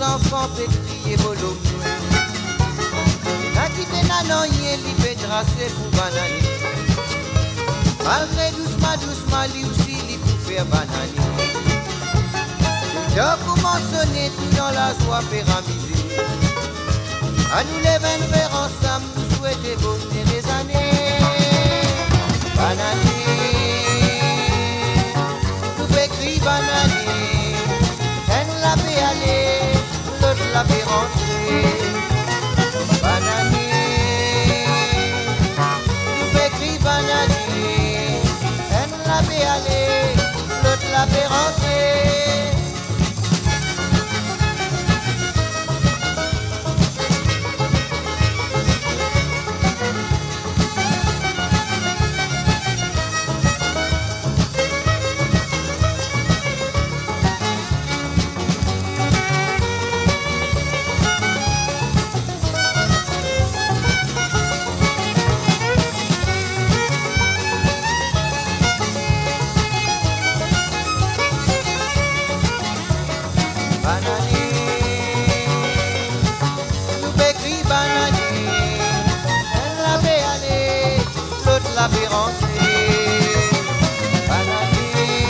enfants fait crier volo. La qui fait nanon, il fait tracer pour banane. Malgré doucement, lui aussi, il peut faire banane. Je pour mentionner tout dans la joie pyramisée. À nous les 20 vers ensemble, nous souhaitons bonnes des années. Banane, nous écrit banane. Elle l'a fait aller, l'autre l'a fait rentrer. Banane, nous écrit banane. Elle l'a fait aller, l'autre l'a fait rentrer. La fait rentrer. Banane,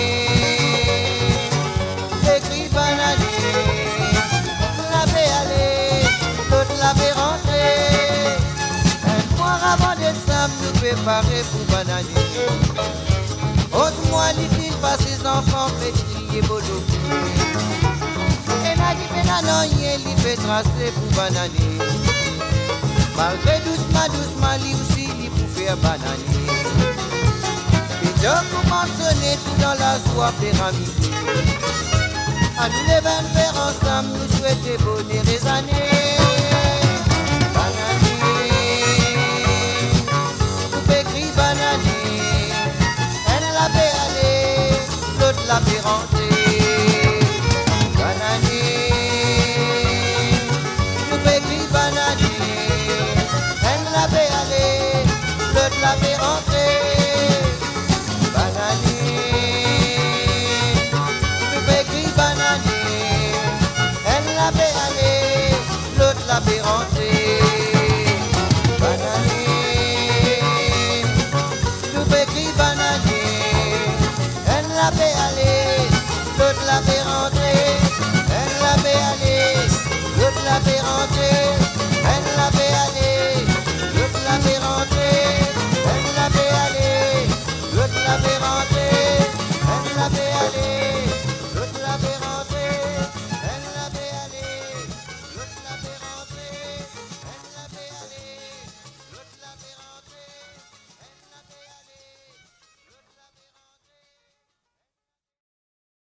écrit banane. La fait aller, l'autre la fait rentrer. Un mois avant décembre, nous préparer pour banane. Autre mois, l'île passe ses enfants, fait crier boulot. Et la qui fait nanon, il fait tracer pour banane. Malgré doucement, lui aussi, il peut faire banane. Et je commence sonner tout dans la joie pyramide. À nous les 20 faire ensemble, nous souhaitons bonnes années.